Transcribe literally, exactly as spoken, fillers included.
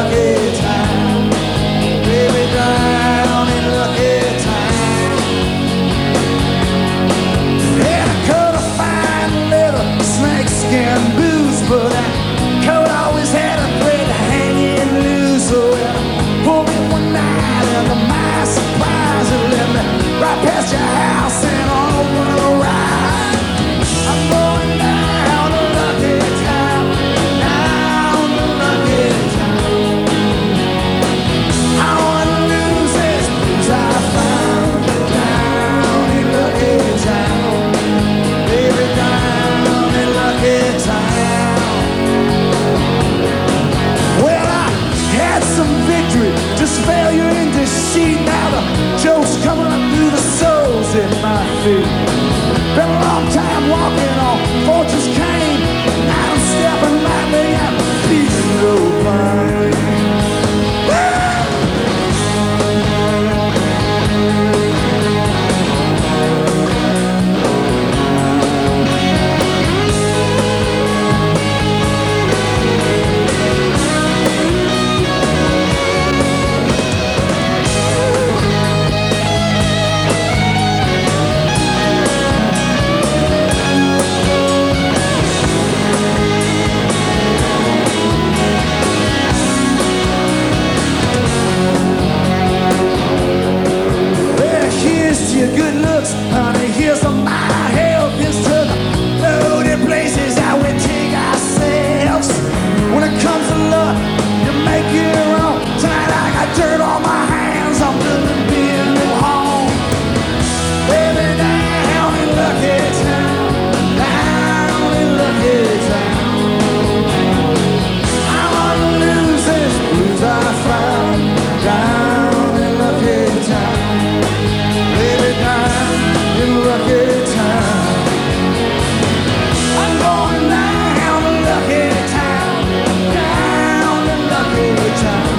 lucky town. Baby, down in lucky town. And I could have found little snakeskin boots, but that coat always had a thread hanging loose. So it pulled me one night, and to my surprise, it led me right past your house and on over the ride. I'm going down a lucky town, down a lucky town. I wanna lose this blues I found down in lucky town. Baby, down in lucky town. Well, I had some victory, just failure in deceit. Now the joke's coming up through the soles in my feet. Been a long time walking on fortune's cane. Now I'm stepping lightly and feeling no pain. Good looks, honey, here's some my help. Here's to the loaded places that we take ourselves. When it comes to love, you make it wrong. Tonight I got dirt on my hands, I'm gonna be a new home. Baby, down in lucky town, down in lucky town. I wanna lose this blues I found, down in lucky town. Baby, down in lucky town. I'm going down to lucky town, down to lucky town.